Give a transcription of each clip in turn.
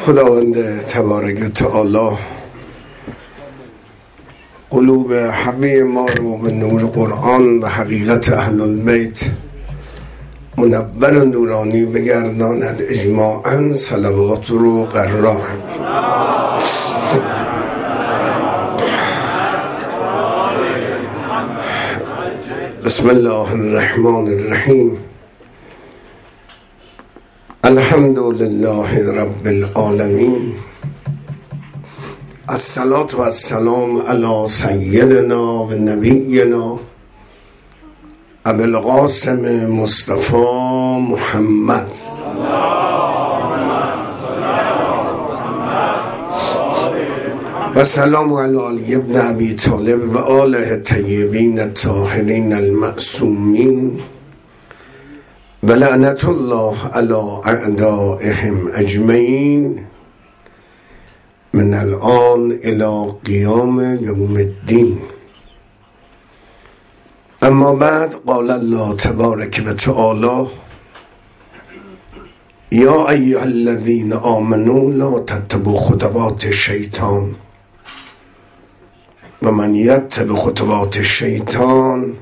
خداوند تبارک تعالی قلوب همه ما رو به نور قرآن و حقیقت اهل البیت منور و نورانی بگرداند اجماعاً. صلوات رو قرار. بسم الله الرحمن الرحیم. الحمد لله رب العالمین. الصلاة و السلام علی سیدنا و نبینا ابی القاسم مصطفی محمد و سلام علی علی ابن ابی طالب و آله الطیبین الطاهرین المعصومین و لعنت الله علی اعدائهم اجمعین من الان الی قیام یوم الدین. اما بعد، قال الله تبارک و تعالی: یا ایها الذین آمنوا لا تتبعوا خطوات الشیطان و من یتبع خطوات الشیطان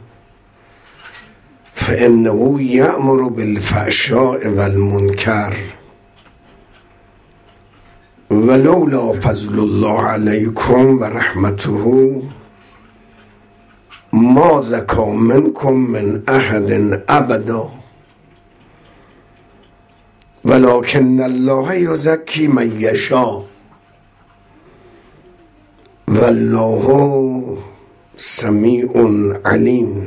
فانه یأمر بالفحشاء والمنکر ولولا فضل الله علیکم و رحمته ما زکی منکم من احد ابدا ولکن الله یزکی من یشاء والله سمیع علیم.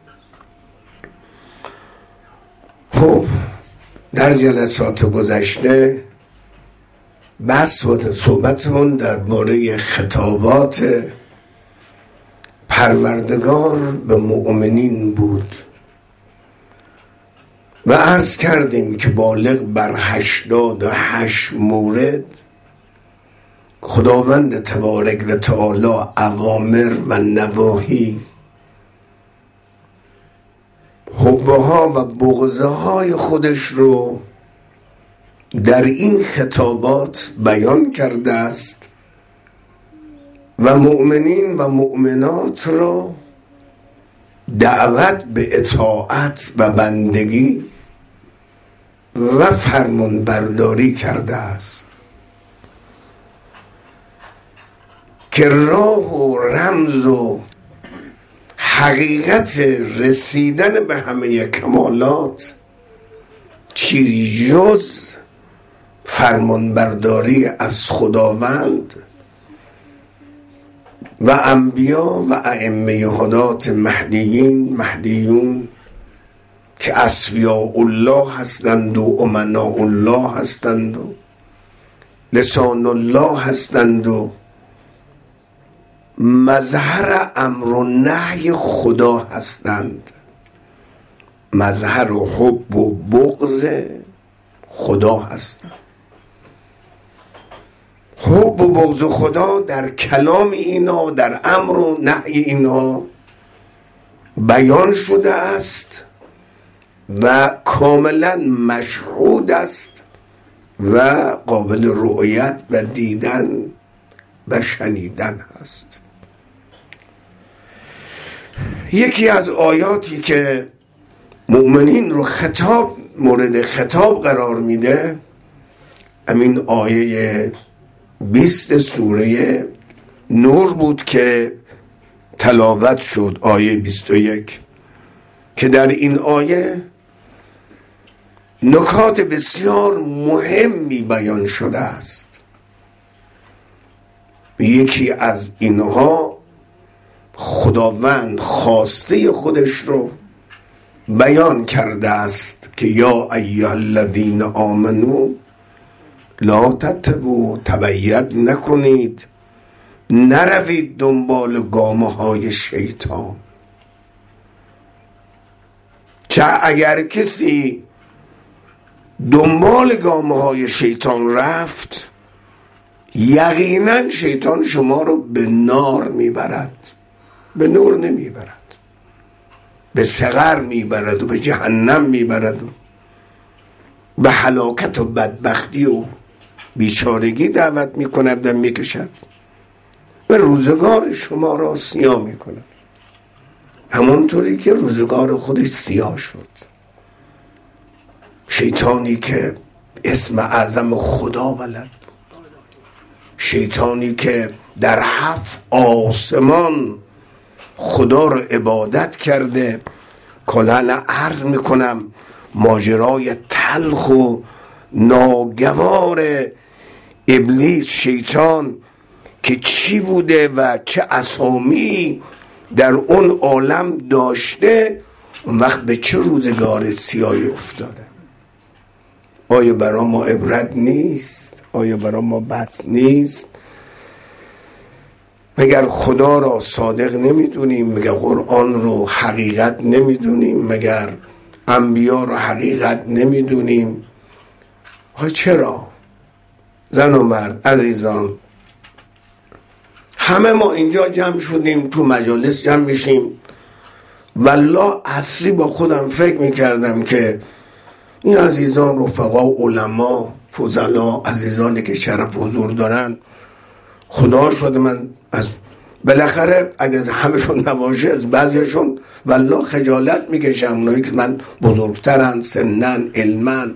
خب، در جلسات گذشته بحث و صحبتمون درباره خطابات پروردگار به مؤمنین بود و عرض کردیم که بالغ بر 88 مورد خداوند تبارک و تعالی اوامر و نواهی، حبها و بغضهای خودش رو در این خطابات بیان کرده است و مؤمنین و مؤمنات را دعوت به اطاعت و بندگی و فرمان برداری کرده است که راه و رمز و حقیقت رسیدن به همه کمالات چیزی جز فرمان برداری از خداوند و انبیا و ائمه هدات مهدیون که اصفیاء الله هستند و امناء الله هستند و لسان الله هستند و مظهر امر و نهی خدا هستند، مظهر و حب و بغض خدا هستند. حب و بغض خدا در کلام اینا، در امر و نهی اینا بیان شده است و کاملا مشهود است و قابل رؤیت و دیدن و شنیدن است. یکی از آیاتی که مؤمنین رو مورد خطاب قرار میده همین آیه 20 سوره نور بود که تلاوت شد، آیه 21، که در این آیه نکات بسیار مهمی بیان شده است. یکی از اینها خداوند خواسته خودش رو بیان کرده است که یا ایها الذین آمنو لا تتبعوا، تبعیت نکنید، نروید دنبال گامه های شیطان. چه اگر کسی دنبال گامه های شیطان رفت، یقینا شیطان شما رو به نار میبرد، به نور نمیبرد، به سقر میبرد و به جهنم میبرد و به هلاکت و بدبختی و بیچارگی دعوت میکند و میکشد و روزگار شما را سیاه میکند، همونطوری که روزگار خودش سیاه شد. شیطانی که اسم اعظم خدا بلد بود، شیطانی که در 7 آسمان خدا رو عبادت کرده. کلن عرض میکنم ماجرای تلخ و ناگوار ابلیس شیطان که چی بوده و چه اسامی در اون عالم داشته، اون وقت به چه روزگار سیاهی افتاده. آیا برای ما عبرت نیست؟ آیا برای ما بس نیست؟ مگر خدا را صادق نمیدونیم؟ مگر قرآن رو حقیقت نمیدونیم؟ مگر انبیا رو حقیقت نمیدونیم؟ چرا؟ زن و مرد عزیزان، همه ما اینجا جمع شدیم، تو مجالس جمع میشیم. والله عصری با خودم فکر میکردم که این عزیزان رفقا علما فضلا عزیزانی که شرف حضور دارن، خدا شده من از بالاخره اگه همشون نباشه از بعضیشون والله خجالت میکشم، اونایی که من بزرگترن سنن علمن.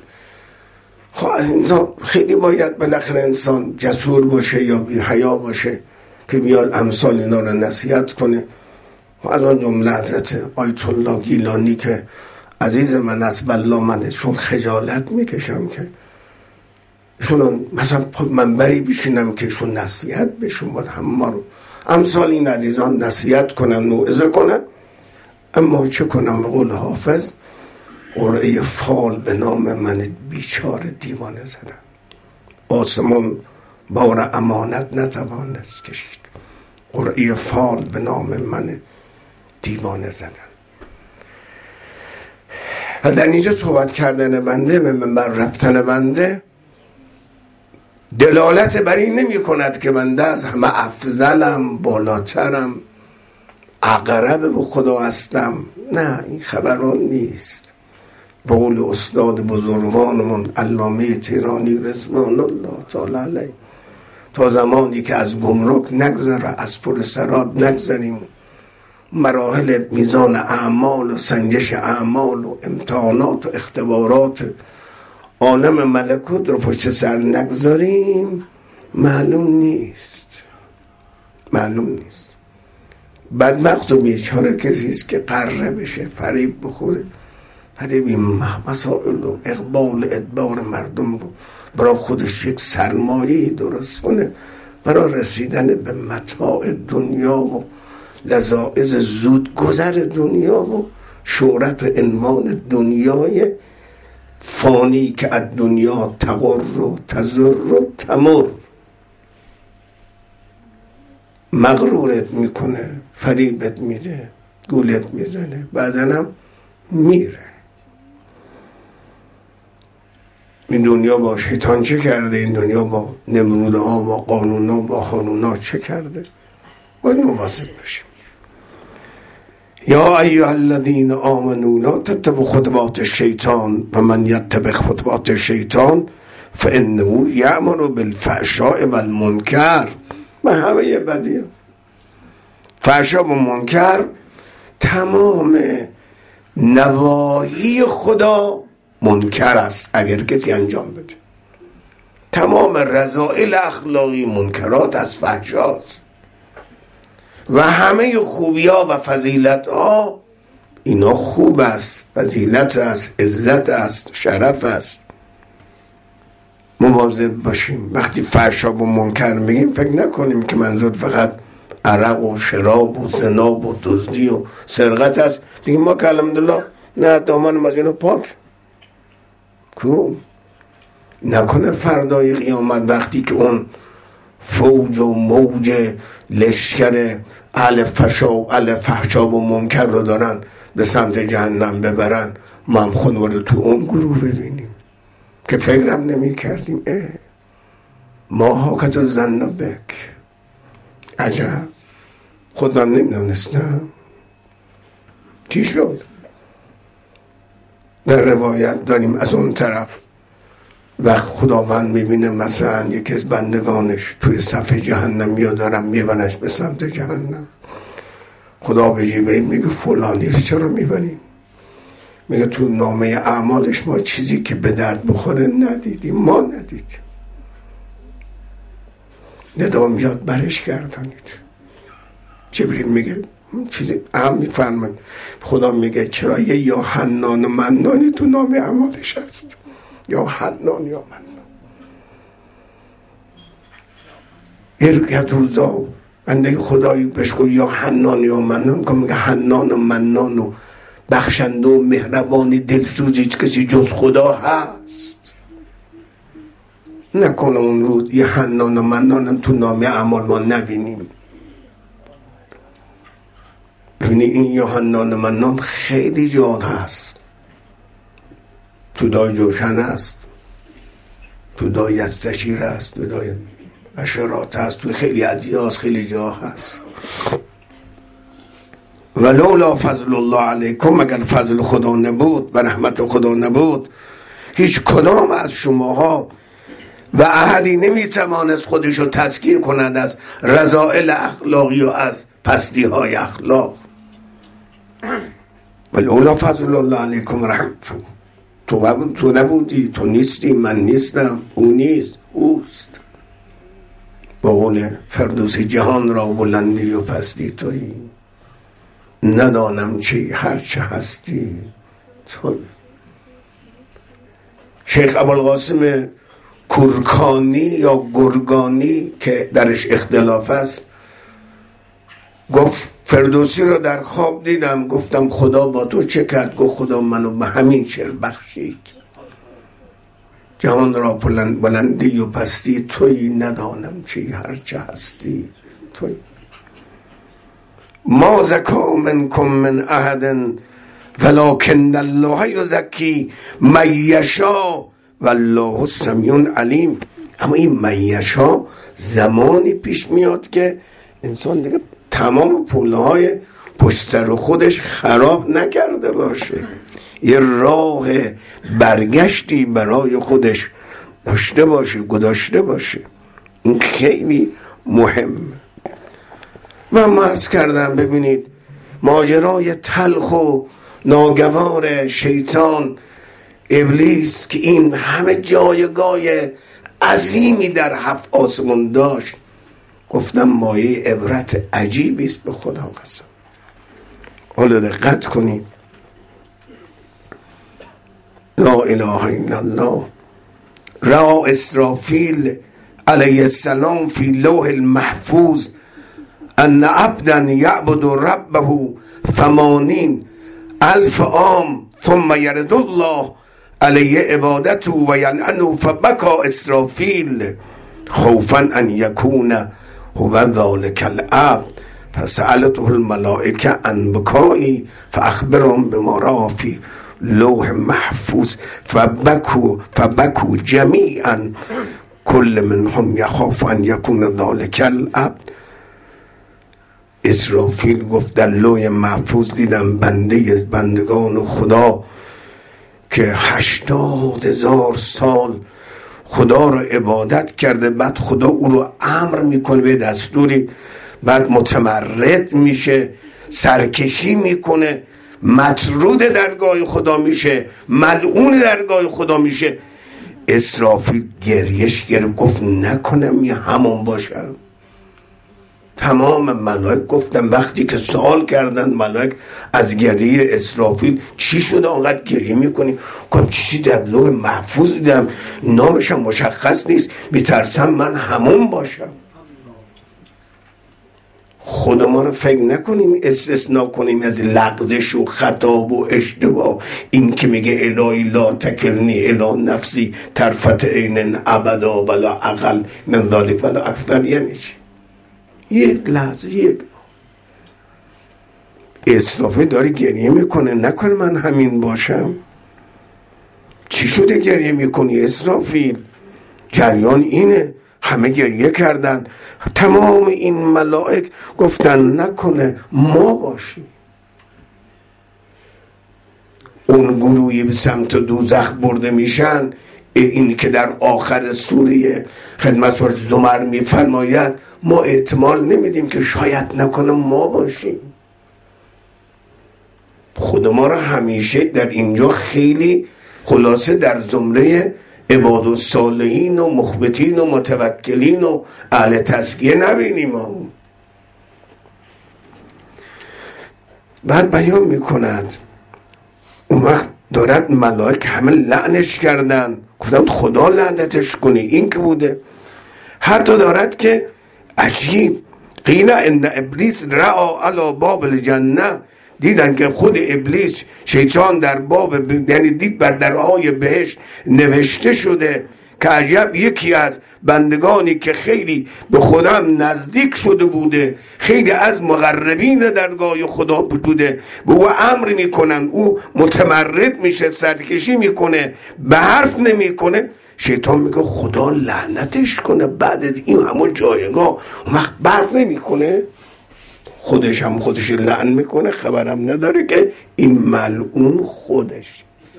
خیلی باید بالاخره انسان جسور باشه یا بی حیا باشه که بیاد امثال اینا رو نصیحت کنه. از اون جمله حضرت آیت الله گیلانی که عزیز من است، والله من ازشون خجالت میکشم که شون مثلا منبری بشینم که شون نصیحت بشون باید همه رو امثال این عزیزان نصیحت کنن، موعظه کنن. اما چه کنم؟ به قول حافظ قرعه فال به نام من بیچاره دیوانه زدن، آسمان بار امانت نتوانست کشید، قرعه فال به نام من دیوانه زدن. و در اینجا صحبت کردن بنده و منبر رفتن بنده دلالت بر این نمی کند که بنده از همه افضلم، بالاترم، اقرب به خدا هستم. نه، این خبران نیست. به قول استاد بزرگوارمون علامه تهرانی رضوان الله تعالی علیه، تا زمانی که از گمرک نگذره از پر سراد نگذریم، مراحل میزان اعمال و سنجش اعمال و امتحانات و اختبارات عالم ملکوت رو پشت سر نگذاریم، معلوم نیست. بدبخت و بیچاره کسی است که قره بشه، فریب بخوره، فریب این مسائل و اقبال ادبار مردم رو برای خودش یک سرمایه درست کنه برای رسیدن به متاع دنیا و لذائذ زود گذر دنیا و شهرت و عنوان دنیای فانی که از دنیا تغر و تزر و تمر. مغرورت میکنه، فریبت میده، گولت میزنه، بعدن هم میره. این دنیا با شیطان چه کرده؟ این دنیا با نمروده ها با قانون ها با هانون ها چه کرده؟ باید مواظب باشیم. یا ایها الذین آمنوا لا تتبعوا خطوات الشیطان و من یتبع خطوات الشیطان فانه یأمر بالفحشاء والمنکر. و همه بدیه، فحشا و منکر، تمام نواهی خدا منکر است اگر کسی انجام بده. تمام رذائل اخلاقی منکرات از فحشاست و همه خوبی ها و فضیلت ها اینا خوب است، فضیلت است، عزت است، شرف است. مواظب باشیم. وقتی فحشا و منکر میگیم فکر نکنیم که منظور فقط عرق و شراب و زنا و دزدی و سرقت است. بگیم ما که الحمدلله نه دامانم از اینو پاک. کو نکنه فردای قیامت وقتی که اون فوج و موج لشکر اهل فحشا و اهل فحشا و منکر رو دارن به سمت جهنم ببرن، ما هم خود رو تو اون گروه ببینیم که فکرم نمی کردیم. ما ها کتو زن بک، عجب، خودم نمیدونستم چی شد. در روایت داریم از اون طرف و خداوند میبینه مثلا یکی از بندگانش توی صف جهنم یا دارم میبرنش به سمت جهنم، خدا به جبرئیل میگه فلانی رو چرا میبریم؟ میگه تو نامه اعمالش ما چیزی که به درد بخوره ندیدیم، ما ندیدیم. ندا میاد برش گردانید. جبرئیل میگه چیزی اهم میفرمن، خدا میگه چرا یه یا حنان و منانی تو نامه اعمالش هست، یا حنان یا منان. ارگت روزا بنده خدایی بهش گفت یا حنان یا منان، که میگه حنان و منان و بخشنده و مهربانی دلسوز هیچ کسی جز خدا هست. نکنه اون روز یه حنان و منان تو نامه اعمال ما نبینیم. ببینی این یا حنان و منان خیلی جا هست، تو دای جوشن هست، تو دای استشیر هست، تو دای اشارات هست، تو خیلی ادیاس خیلی جا هست. ولولا فضل الله علیکم، مگر فضل خدا نبود و رحمت خدا نبود، هیچ کدام از شماها و احدی نمیتوانست خودشو تزکیه کند از رذائل اخلاقی و از پستی های اخلاق. ولولا فضل الله علیکم رحمت، تو نبودی، تو نیستی، من نیستم، او نیست، اوست. با قول فردوسی جهان را بلندی و پستی تویی، ندانم چی هرچه هستی توی. شیخ ابوالقاسم کورکانی یا گرگانی که درش اختلاف است گفت فردوسی رو در خواب دیدم، گفتم خدا با تو چه کرد؟ گفت خدا منو به همین شعر بخشید. جهان را بلندی و پستی تویی، ندانم چی هرچه هستی تویی. ما زکا منکم من احد ولکن الله یزکی من یشاء والله السمیع علیم. اما این من یشاء زمانی پیش میاد که انسان دیگه تمام پولهای پشت سر خودش خراب نکرده باشه، یه راه برگشتی برای خودش داشته باشه، گذاشته باشه. این خیلی مهم. و من عرض کردم ببینید ماجرای تلخ و ناگوار شیطان ابلیس که این همه جایگاه عظیمی در 7 آسمان داشت، گفتم مایه عبرت عجیبی است به خدا قسم. حالا دقت کنید، لا اله الا الله. را اسرافیل علیه السلام فی لوح المحفوظ ان عبدا یعبد ربه 80,000 عام ثم یرد الله علیه عبادته و یلعنه فبکا اسرافیل خوفا ان یکون هو ذلک العبد فسألته الملائکه عن بکایی فاخبرهم بما را فی لوح محفوظ فبکو جمیعا کل منهم یخاف ان یکون ذلک العبد. اسرافیل گفت در لوح محفوظ دیدم بنده از بندگان خدا که 80,000 سال خدا رو عبادت کرده، بعد خدا او رو امر میکنه به دستوری، بعد متمرد میشه، سرکشی میکنه، مطرود درگاه خدا میشه، ملعون درگاه خدا میشه. اسرافیل گریش گرفت، گفت نکنم یه همون باشم. تمام ملائک گفتن وقتی که سوال کردن ملائک از گریه اسرافیل چی شده آنقدر گریه میکنی؟ گفتم چیزی در لوح محفوظ دیدم، نامش هم مشخص نیست، میترسم من همون باشم. خود ما رو فکر نکنیم استثناء کنیم از لغزش و خطا و اشتباه. این که میگه الهی لا تکلنی الی نفسی طرفت عین ابدا ولا اقل من ذلک ولا اکثر، یعنی چی؟ یک لحظه، یک اسرافیل داری گریه میکنه، نکنه من همین باشم. چی شده گریه میکنی اسرافیل؟ جریان اینه، همه گریه کردن، تمام این ملائک گفتن نکنه ما باشیم. اون گروهی به سمت دوزخ برده میشن، این که در آخر سوره خدمت زمر میفرماید ما احتمال نمیدیم که شاید نکنه ما باشیم. خود ما را همیشه در اینجا خیلی خلاصه در زمره عباد الصالحین و مخبتین و متوکلین و اهل تزکیه نبینیم. بعد بیان میکند اون وقت دارد ملائک همه لعنش کردن، گفتم خدا لعنتش کنه، این که بوده. حتی دارد که عجیب قیل ان ابلیس رأى علی باب الجنه، دیدن که خود ابلیس شیطان در باب، یعنی دید بر درهای بهشت نوشته شده که عجب یکی از بندگانی که خیلی به خودم نزدیک شده بوده، خیلی از مقربین درگاه خدا بوده، به او امر میکنن، او متمرد میشه، سرکشی میکنه، به حرف نمیکنه. شیطان میگه خدا لعنتش کنه، بعد این همون جایگاه اون وقت برف نمیکنه، خودش هم خودش لعن میکنه، خبرم نداره که این ملعون خودش.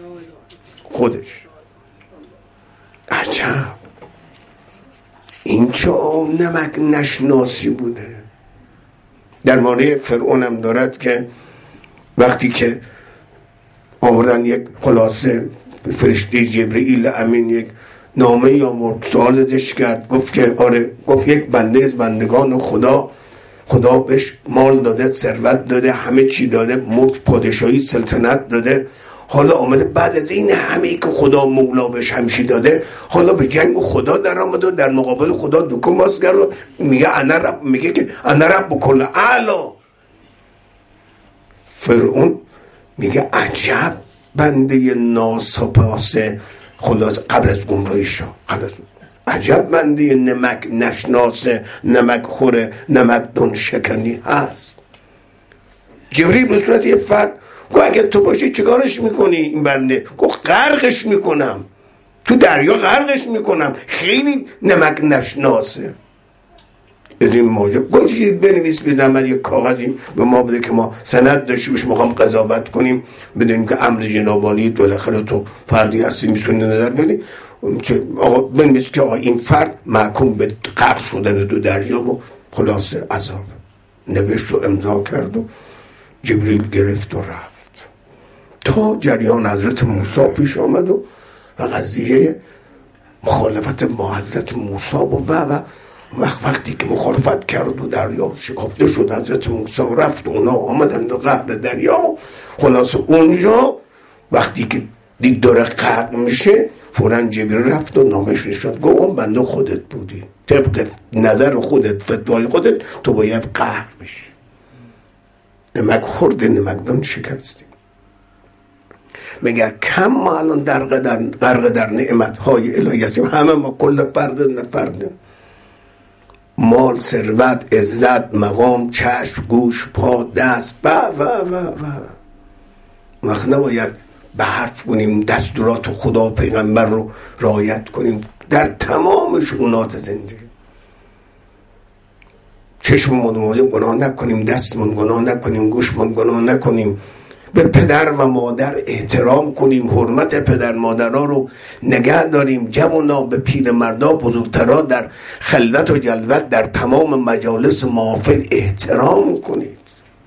عجب، این چه نمک نشناسی بوده. در مورد فرعون هم دارد که وقتی که آوردن یک خلاصه فرشته جبرئیل امین یک نامه یا مرد سوالش کرد، گفت که آره، گفت یک بنده از بندگان خدا بهش مال داده، ثروت داده، همه چی داده، ملک، پادشاهی، سلطنت داده، حالا آمده بعد از این همه که خدا مولا بهش همشی داده، حالا به جنگ خدا در آمده و در مقابل خدا دکو باز کرد و میگه که انا رب کل اعلا. فرعون میگه عجب بنده ناسپاسه، خلاص قبل از گمراهی شو، عجب بنده نمک نشناسه، نمک خوره، نمک دون شکنی هست. جبریل به صورت یه فرد گفت اگه تو باشی چیکارش میکنی این بنده؟ گفت غرقش میکنم، تو دریا غرقش میکنم، خیلی نمک نشناسه. از این موجب گفت چیزی بنویس، بزنم یک کاغذی به ما بده که ما سند داشتیمش میخوام قضاوت کنیم، بدونیم که امر جناب عالی بالاخره تو فردی هستی میتونی نظر بدی. آقا بنویس که آقا این فرد محکوم به غرق شدن دو دریا و خلاصه عذاب. نوشت و امضا کرد و جبریل گرفت و رفت تا جریان حضرت موسی پیش آمد و قضیه مخالفت با حضرت موسی و وقتی که مخالفت کرد و دریا شکافته شد، حضرت موسی رفت و اونا آمدند و قهر دریا و خلاصه اونجا وقتی که دید داره غرق میشه، فوراً جبریل رفت و نامش نشد، گفت بنده خودت بودی، طبق نظر خودت، فتوای خودت تو باید غرق بشی، نمک خورده، نمکدان شکستی. میگه کم ما الان غرق در نعمتهای الهی هستیم، همه ما کل فرد مال، ثروت، عزت، مقام، چشم، گوش، پا، دست و وقت نباید به حرف کنیم، دستورات خدا و پیغمبر رو رعایت کنیم در تمام شؤونات زندگی. چشممون گناه نکنیم، دستمون گناه نکنیم، گوشمون گناه نکنیم، به پدر و مادر احترام کنیم، حرمت پدر مادرها رو نگه داریم، جوانا به پیر مردا، بزرگترا در خلوت و جلوت در تمام مجالس محافل احترام کنید،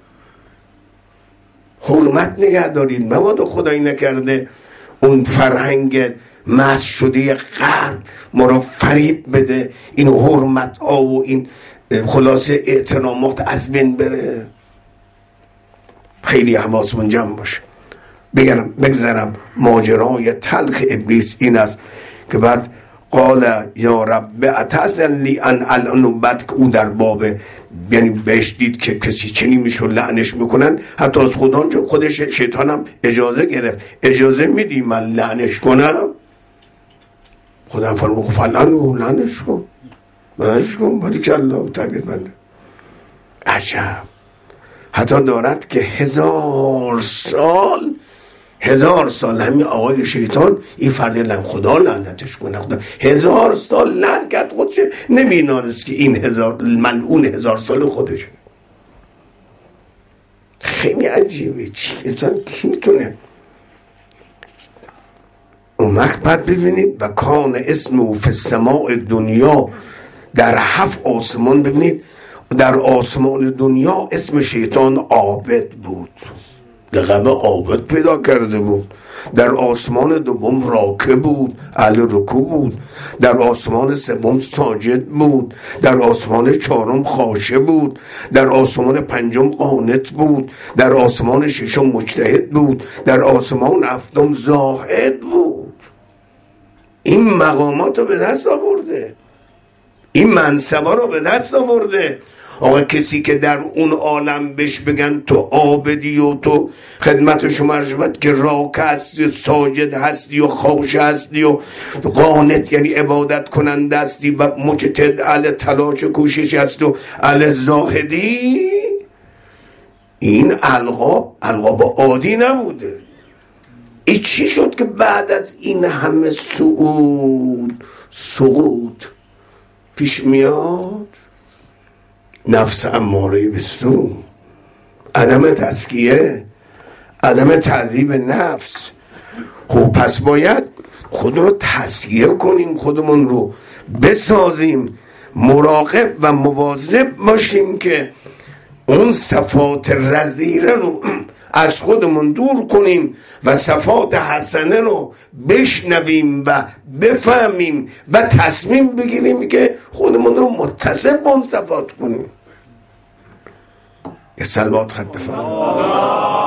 حرمت نگه دارید. مبادا خدایی نکرده اون فرهنگ مست شده غرب ما رو فریب بده، این حرمت ها و این خلاصه احترامات از بین بره. خیلی حواسمون جمع باشه. بگذارم ماجرای تلخ ابلیس این است که بعد قال یا رب اتأذن لی ان الان، بعد که او در باب یعنی بهش دید که کسی چنین میشه لعنش میکنن، حتی از خودش شیطانم اجازه گرفت، اجازه میدی من لعنش کنم؟ خدا فرمود لعنش کن باری که الله تعبیر بنده. عجب، حتی دارد که 1000 سال همین آقای شیطان این فرد لعن، خدا لعنتش کنه، خدا 1000 سال لعن کرد خودش، نمیدانست که این ملعون 1000 سال خودشه. خیلی عجیبه، انسان کی میتونه اون وقت بعد ببینید و کان اسم او فی السماء دنیا، در 7 آسمان ببینید، در آسمان دنیا اسم شیطان عابد بود، لقب عابد پیدا کرده بود. در آسمان دوم راکع بود، اهل رکوع بود. در آسمان سوم ساجد بود. در آسمان 4 خاشع بود. در آسمان 5 قانت بود. در آسمان 6 مجتهد بود. در آسمان 7 زاهد بود. این مقامات رو به دست آورده، این منصبا رو به دست آورده. آقا کسی که در اون عالم بهش بگن تو عابدی و تو خدمت شما رجبت که راکع هستی، ساجد هستی و خاشع هستی و قانت یعنی عبادت کننده هستی و مجتهد اهل تلاش کوشش هستی و اهل زاهدی، این القاب عادی نبوده. این چی شد که بعد از این همه سقوط پیش میاد؟ نفس اماره بسو، عدم تزکیه، عدم تعذیب نفس. خب پس باید خود رو تزکیه کنیم، خودمون رو بسازیم، مراقب و مواظب باشیم که اون صفات رذیله رو از خودمون دور کنیم و صفات حسنه رو بشنویم و بفهمیم و تصمیم بگیریم که خودمون رو متصف با اون صفات کنیم. یه صلوات خط بفرمایید.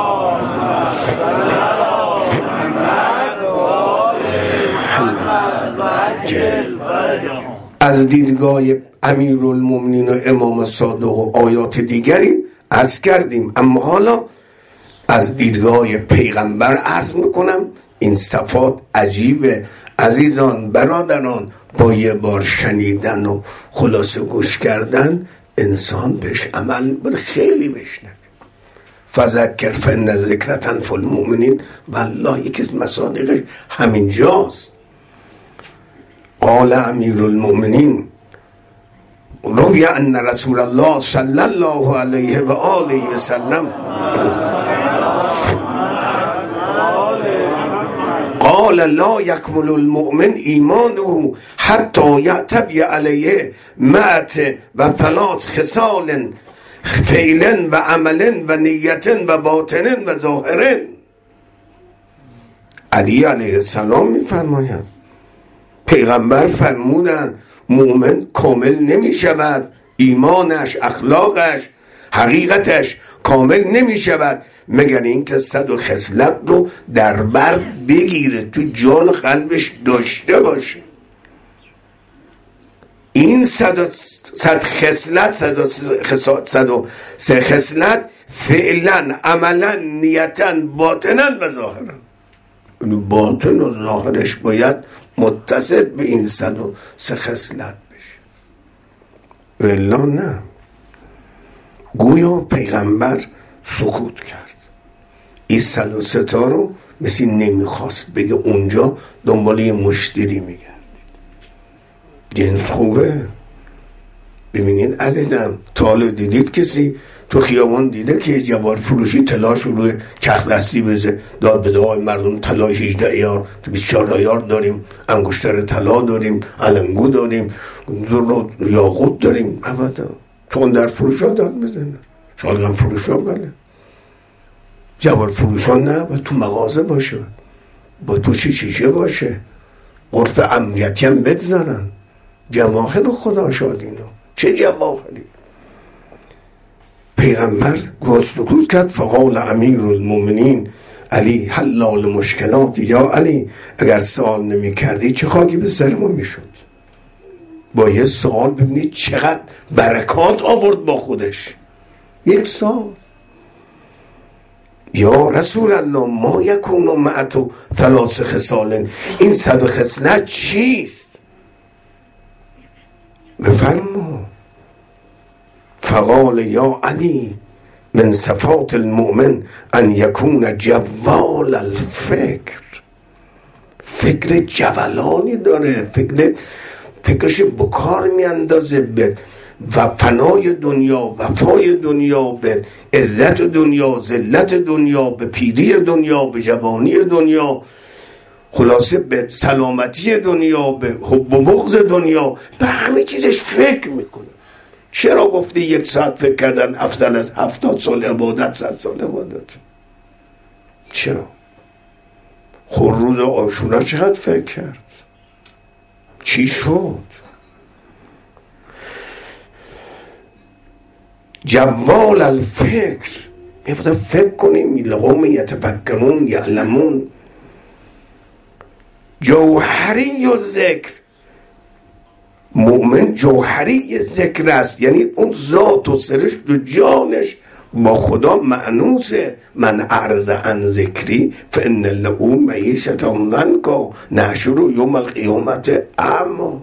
از دیدگاه امیرالمومنین و امام صادق و آیات دیگری عرض کردیم، اما حالا از دیدگاه پیغمبر عرض میکنم. این صفات عجیبه عزیزان، برادران، با یه بار شنیدن و خلاصه گوش کردن انسان بهش عمل خیلی بشنه. فذکر فان ذکر تنفع المؤمنین، والله یکی از مصادیقش همینجاست. قال امیرالمؤمنین روی ان رسول الله صلی الله علیه و آله و سلم قال لا یکمل المؤمن ایمانه حتی یعتبی علیه مئت و 3 خصال فعل و عمل و نیت و باطن و ظاهر. علی علیه السلام میفرماید پیغمبر فرمودن مؤمن کامل نمی شود، ایمانش، اخلاقش، حقیقتش کامل نمی شود مگر این که 100 خصلت رو در بر بگیره، تو جان قلبش داشته باشه. این 100 خصلت، 103 خصلت فعلا، عملا، نیتا، باطنا و ظاهرا. باطن و ظاهرش باید متصف به این 103 خصلت بشه، ولی نه. گویا پیغمبر سکوت کرد، این 103 تا رو مثل نمیخواست بگه، اونجا دنبال یه مشتری میگردید. جنس خوبه. ببینید عزیزم، تا حالا دیدید کسی تو خیابان دیده که جوار فروشی طلاش رو روی چرخ دستی بزه داد به دعای مردم؟ طلا 18 ایار، 24 ایار داریم، انگشتر طلا داریم، علنگو داریم، یاقوت داریم. ابدا تو در فروشا داد بزنه، شالگم فروشا بله، جوار فروشا نه، با تو مغازه باشه، با تو شیشه باشه، عرف امنیتی هم بگذارن. جواهر خدا شادینو، چه جواهری؟ پیغمبر گفتگو کرد. فقال امیرالمومنین علی حلال مشکلات، یا علی اگر سوال نمی کردی چه خاکی به سر ما می شد؟ با یه سوال ببینید چقدر برکات آورد با خودش. یک سوال، یا رسول الله ما یکون معتو 3 خصال، این 100 خصلت چیست؟ بفرما. فقال یا علی من صفات المؤمن ان یکون جوال الفکر. فکر جولانی داره، فکرش بکار میاندازه به و فنای دنیا، وفای دنیا، به عزت دنیا، ذلت دنیا، به پیری دنیا، به جوانی دنیا. خلاصه به سلامتی دنیا، به حب و بغض دنیا، به همه چیزش فکر میکنه. چرا گفته 1 ساعت فکر کردن افضل از 70 سال عبادت، 100 سال عبادت؟ چرا؟ روز عاشورا چقدر فکر کرد؟ چی شد؟ جوال الفکر، میبوده فکر کنیم. لقوم یتفکرون یعلمون. جوهری و ذکر، مؤمن جوهری ذکر است، یعنی اون ذات و سرشت و جانش با خدا مأنوسه. من اعرض عن ذکری فان له معیشة ضنکا نحشره یوم القیامت اعمی.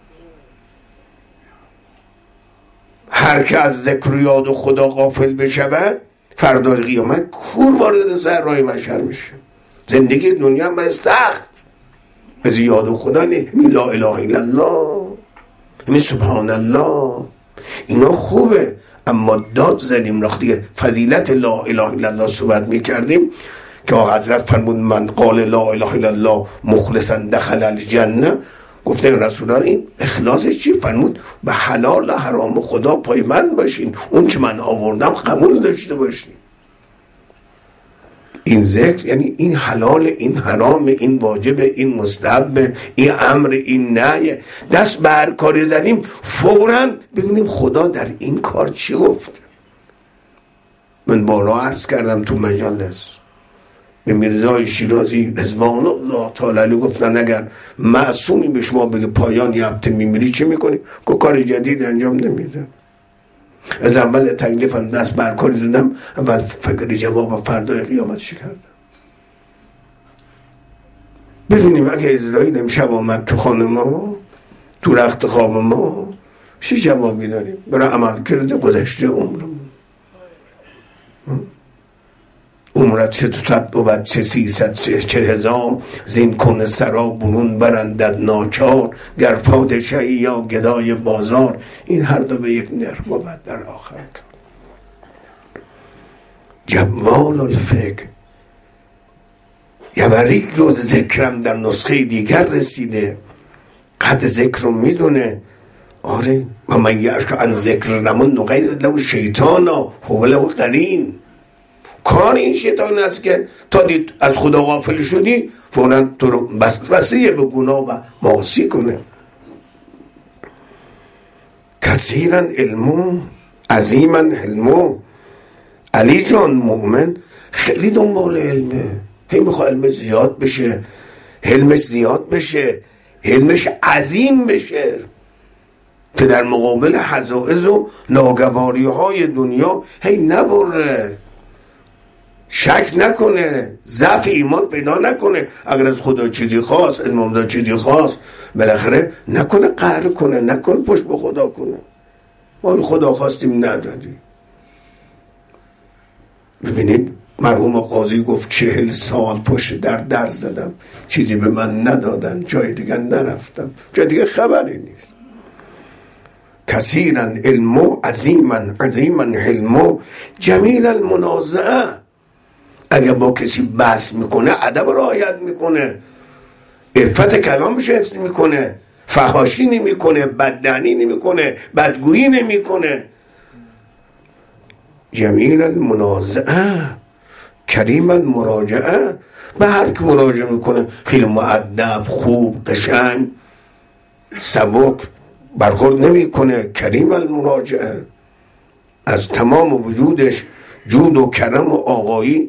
هر که از ذکر و یاد خدا غافل بشود فردا قیامت کور وارد صحرای محشر میشه. زندگی دنیا هم برای سخت، از یاد خدا نه. لا اله الا الله، همین سبحان الله، اینا خوبه. اما داد زدیم وقتی فضیلت لا اله الا الله صحبت میکردیم که آقا حضرت فرمود من قال لا اله الا الله مخلصا دخل الجنه. گفته رسولان این اخلاصش چی؟ فرمود به حلال حرام خدا پایبند باشین، اون که من آوردم قبول داشته باشین. این ذکر یعنی این حلال، این حرام، این واجب، این مستحب، این امر، این نهی. دست به هر کاری زدیم فوراً ببینیم خدا در این کار چی گفته. من بارها عرض کردم تو مجلس به میرزای شیرازی رضوان الله تعالی علیه، گفتن اگر معصومی به شما بگه پایان یه هفته میمیری چی میکنی؟ که کار جدید انجام نمیده. از اول تکلیفم دست بر کاری زدم، اول فکر جواب فردای قیامت کردم. ببینیم اگه اسرائیل امشب آمد تو خانه ما، تو رخت خواب ما، چه جوابی داریم برای عمل کرده گذشته عمرمون؟ عمرت چه تو بعد چه 300 چه هزار، زین کن سرا برون برندد ناچار، گر پادشاهی یا گدای بازار، این هر دو به یک نرخ بود در آخرت. جوال الفکر یوری و ذکرم در نسخه دیگر رسیده، قد ذکر رو میدونه. آره و من یعش عن ذکر رمون نقیض له شیطانا هو له قرین. کار این شیطان است که تا دید از خدا غافل شدی فوراً تو رو وسیع به گناه و معاصی کنه. کثیراً علمو عظیماً حلمو. علی جان مؤمن خیلی دنبال علمه، هی میخواه علمش زیاد بشه، حلمش زیاد بشه، حلمش عظیم بشه که در مقابل حضائز و ناگواری های دنیا هی نبره، شک نکنه، ضعف ایمان پیدا نکنه. اگر از خدا چیزی خواست، از مولا چیزی خواست، بالاخره نکنه قهر کنه، نکنه پشت به خدا کنه. ما خدا خواستیم ندادی. ببینید مرحوم قاضی گفت 40 سال پشت در درس دادم، چیزی به من ندادن، جای دیگه نرفتم، جای دیگه خبری نیست. کثیراً علمو عظیماً حلمو جمیل المنازعه. اگه با کسی بحث میکنه ادب رعایت میکنه، عفت کلامش حفظ میکنه، فحاشی نمیکنه، بددهنی نمیکنه، بدگویی نمیکنه. جمیل المنازعه کریم المراجعه. به هر که مراجعه میکنه خیلی مؤدب، خوب، قشنگ، سبک برخورد نمیکنه. کریم المراجعه، از تمام وجودش جود و کرم و آقایی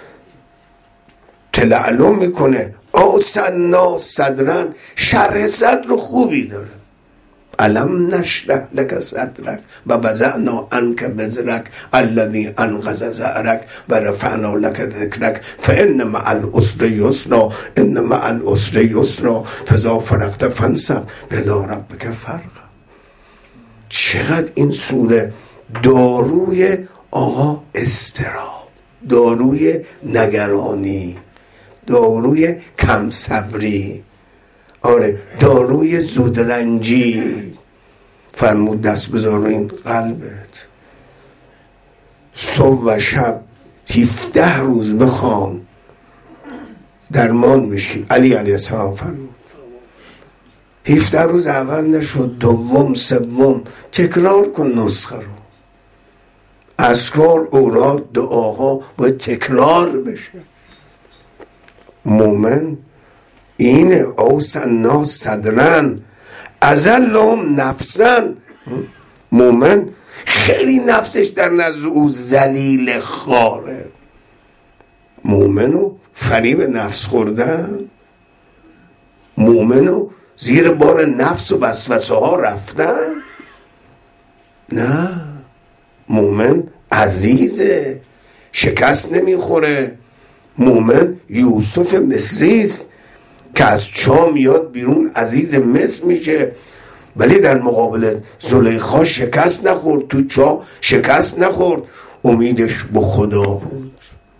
تلعلم میکنه. اوسعنا صدرن، شرح صدر خوبی داره. الم نشرح لک صدرک و وضعنا عنک وزرک الذی انقض ظهرک و رفعنا لک ذکرک فان مع العسر یسرا ان مع العسر یسرا فاذا فرغت فانصب الی ربک فرغب. چقدر این سوره داروی آقا اضطراب، داروی نگرانی، داروی کم صبری، آره داروی زودرنجی. فرمود دست بذار رو این قلبت، صبح و شب 17 روز بخوان درمان میشی. علی علیه السلام فرمود 17 روز اول نشد، دوم سوم تکرار کن نسخه رو. اذکار، اوراد، دعاها باید تکرار بشه. مومن اینه اوس الناس صدرن اذلهم نفسا. مومن خیلی نفسش در نزد او ذلیل خاره. مومنو فریب نفس خوردن، مومنو زیر بار نفس و وسوسه ها رفتن. نه، مومن عزیزه، شکست نمیخوره. مومن یوسف مصری است که از چاه میاد بیرون عزیز مصر میشه، ولی در مقابل زلیخا شکست نخورد، تو چاه شکست نخورد، امیدش به خدا بود.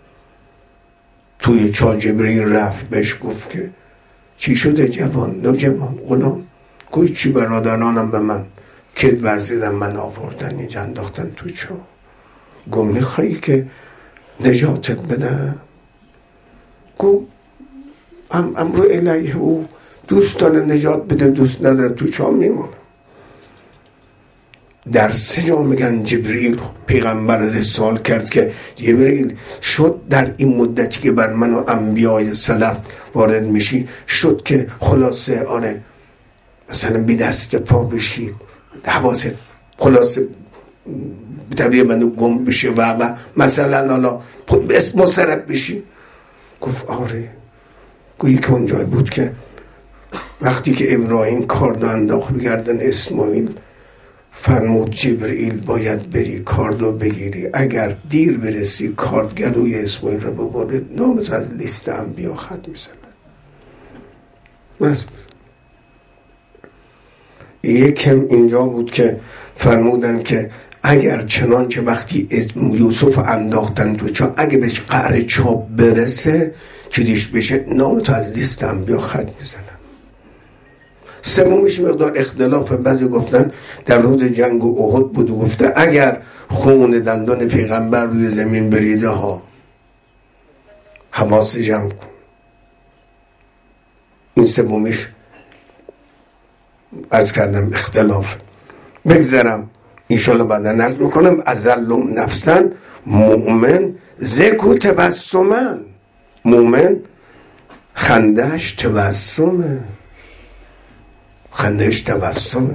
توی چاه جبریل رفت بهش گفت که چی شده جوان، نوجوان، غلام؟ گوی چی برادرانم به من کد ورزیدن، من آوردن اینجا انداختن تو چاه. گم میخوایی که نجاتت بدم؟ گم امرو الیه، او دوست داره نجات بده، دوست نداره تو چاه میمونه. در 3 جا میگن جبریل پیغمبر از سوال کرد که جبریل شد در این مدتی که بر من و انبیای سلف وارد میشی شد که خلاصه آره مثلا بی دست پا بشید، حواست خلاصه طبیعه منو گم بشه و مثلا حالا اسم مصرف بشی؟ گفت آره. گویی که اون جای بود که وقتی که ابراهیم کاردو انداخت بگردن اسماعیل، فرمود جبرئیل باید بری کاردو بگیری، اگر دیر برسی کارد گلوی اسماعیل رو ببره، نامت از لیست انبیا خط میزنه. یکم اینجا بود که فرمودن که اگر چنانچه وقتی یوسف انداختن تو چاه، اگه بهش قعر چاب برسه چیزیش بشه، نامتو از لیست انبیا خط میزنن. سومیش مقدار اختلاف، بعضی گفتن در روز جنگ احد بود و گفته اگر خون دندان پیغمبر روی زمین بریزه ها حواس جمع کن. این سومیش عرض کردم اختلاف. بگذارم انشالله بعدا عرض میکنم. اذلهم نفسا، مؤمن ذکر تبسمن، مؤمن خندهش تبسمه، خندهش تبسمه.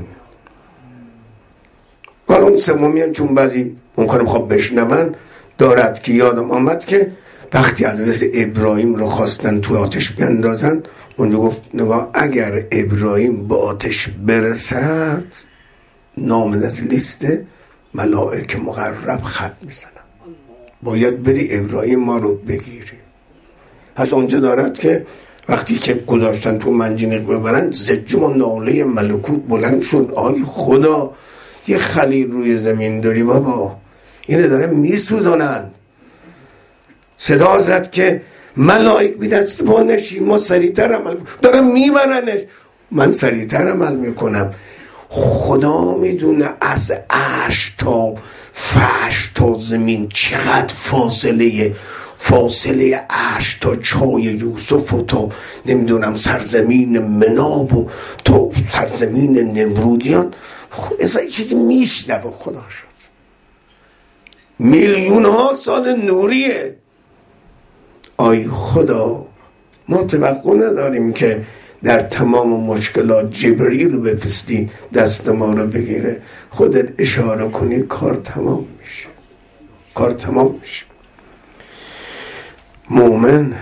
حالا اون سومی هم چون بعضی ممکنه خواب بشنون دارد که یادم آمد که وقتی حضرت ابراهیم رو خواستن تو آتش بیندازن، اونجا گفت نگاه اگر ابراهیم به آتش برسد نام از لیست ملائکه مقرب خط میزنن، باید بری ابراهیم ما رو بگیری. پس اونجا دارد که وقتی که گذاشتن تو منجنیق ببرن، زجم و ناله ملکوت بلند شد. آی خدا، یه خلیل روی زمین داری بابا، اینه داره میسوزانن. صدا زد که ملائک بی دست پا نشی، ما سریعتر عمل دارم میبرنش، من سریعتر عمل میکنم. خدا میدونه از عرش تا فرش تا زمین چقدر فاصله عرش تا چای یوسف و تا نمیدونم سرزمین مناب و تا سرزمین نمرودیان. اصلا چیزی میشنوه خدا شد. میلیون ها سال نوریه. آی خدا، ما توقع نداریم که در تمام مشکلات جبریل رو بفرستی دست ما رو بگیره. خودت اشاره کنی کار تمام میشه، کار تمام میشه. مومن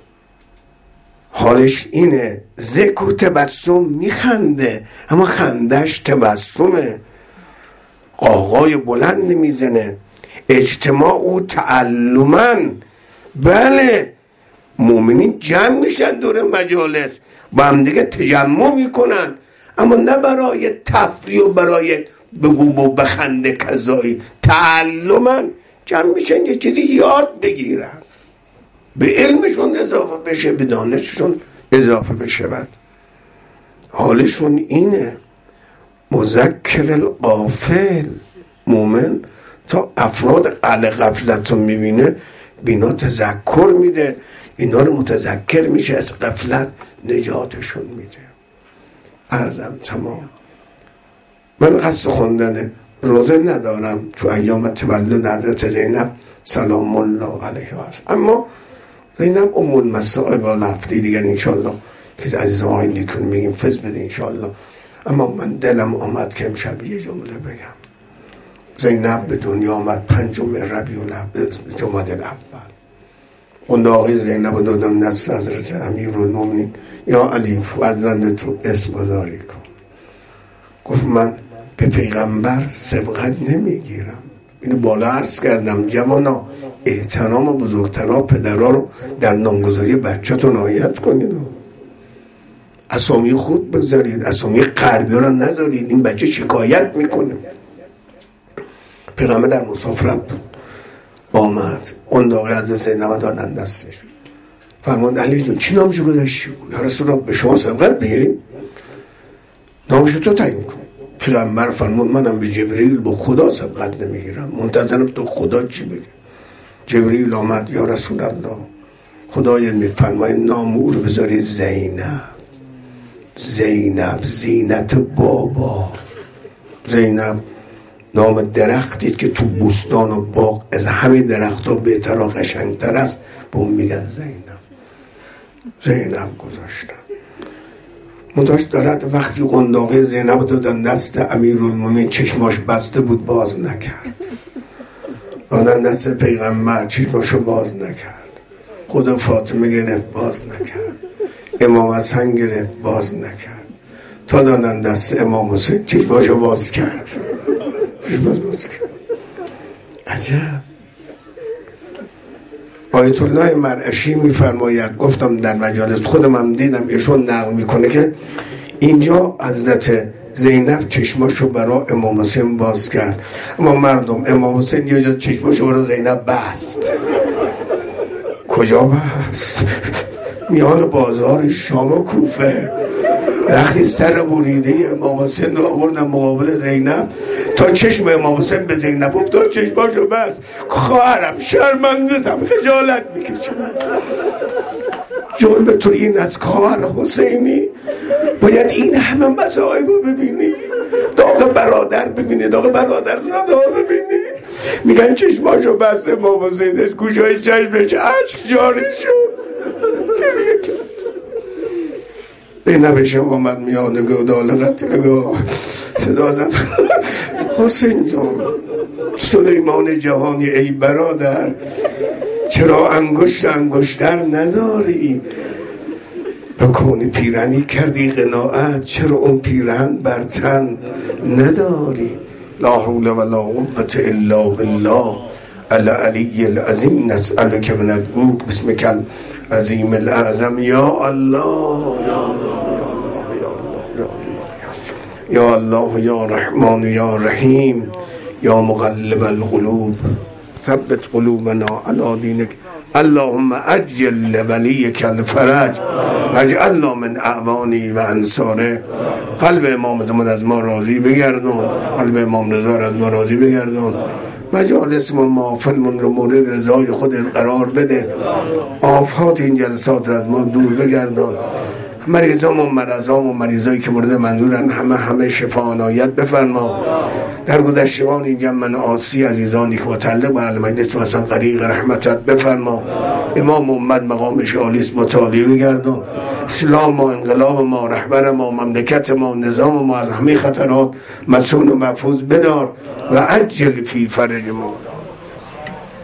حالش اینه، ذکر و تبسم، میخنده اما خندش تبسمه، قاقای بلند میزنه. اجتماع و تعلمن، بله مومنین جمع میشن دور مجالس با هم دیگه تجمع میکنن، اما نه برای تفریح و برای بگو و بخنده کذایی. تعلمن، جمع میشن یه چیزی یاد بگیرن، به علمشون اضافه بشه، به دانششون اضافه بشه. بعد حالشون اینه. مذکر الغافل، مومن تا افراد قل غفلت رو میبینه بینا تذکر میده اینا رو متذکر میشه، از غفلت نجاتشون میده. عرضم تمام. من قصد خوندن روزه ندارم، تو ایام تولد حضرت زینب سلام الله علیها هست، اما زینب ام المصائب و هفته دیگر انشالله که عزیزان های نیکون میگیم فضل بده انشالله. اما من دلم آمد که امشب یه جمله بگم. زینب به دنیا آمد 5 ربیع جمادی الاول. اون آقای زینب رو دادن دست حضرت امیرالمومنین، یا علی فرزند تو اسم گذاری کن. گفت من به پیغمبر سبقت نمیگیرم. اینو بالا عرض کردم جوانا، احترام بزرگترها پدرها رو در نامگذاری بچه‌تون رعایت کنید، اسامی خود بذارید، اسامی غربی رو نذارید، این بچه شکایت میکنه. پیغمبر در مسافرت بود، آمد اون داغی حضرت زینب دادن دستش، فرمود علی جون چی نامشو گذاشتی؟ یا رسول الله به شما سبقت بگیریم، نامشو تو تعیین کن. پیغمبر فرمود منم به جبریل با خدا سبقت نمیگیرم، منتظرم تو خدا چی بگه. جبریل آمد، یا رسول الله خدای میفرماید نام او رو بذاری زینب. زینب زینت بابا. زینب نام درختی است که تو بوستان و باغ از همه درخت‌ها بهتر و قشنگتر است، به اون میگن زینب. زینب گذاشتم. منتهاش دارد وقتی قنداقه زینب دادن دست امیرالمومنین، چشماش بسته بود باز نکرد. دادن دست پیغمبر، چشماشو باز نکرد. خدا فاطمه گرفت باز نکرد. امام حسن گرفت باز نکرد. تا دادن دست امام حسین، چشماشو باز کرد. چشماش باز کرد. عجب. آیت الله مرعشی میفرماید، گفتم در مجالس خودم هم دیدم ایشون نقل میکنه که اینجا حضرت زینب چشماشو برای امام حسین باز کرد، اما مردم امام حسین یه جا چشماشو برای زینب بست. کجا بست؟ میان بازار شام و کوفه. وقتی سر بریده امام حسین رو آوردن مقابل زینب، تا چشم امام حسین به زینب افتاد چشماشو بست. خواهرم شرمندتم، خجالت میکشم. جرم تو این از خواهر حسینی؟ باید این همه مصائب رو ببینی؟ داغ برادر ببینی، داغ برادر زاده ها ببینی؟ میگن چشماشو بست امام حسین، از گوشای چشمش اشک جاری شد. زینبشم آمد میانگاه دالقت نگاه صدا زد حسین جون، سلیمان جهانی ای برادر، چرا انگشتر نداری؟ بکنی پیرنی کردی قناعت، چرا اون پیرن بر تن نداری؟ لا حول ولا قوة الا بالله العلی العظیم، نسألک من ادعوک بسمک العظیم الاعظم. یا الله یا الله یا الله یا رحمان یا رحیم یا مقلب القلوب ثبت قلوبنا علی دینک. اللهم عجل لولیک الفرج واجعلنا من اعوانی و انصاره. قلب امام زمان از ما راضی بگردون، قلب امام رضا از ما راضی بگردون. مجالسمون محافلمون رو مورد رضای خودت قرار بده. آفات این جلسات رو از ما دور بگردون. مریضام و مرضام و مریضایی که مورد منظورن همه شفا عنایت بفرما. در گذشتگان اینجا من آسی عزیزانی که متعلق به اهل مجلس و اصلا غریق رحمتت بفرما. امام امت مقامش عالیست، مطالعه بگردون. اسلام ما، انقلاب ما، رهبر ما، مملکت ما، نظام ما از همه خطرات مسئول و محفوظ بدار و عجل فی فرج ما.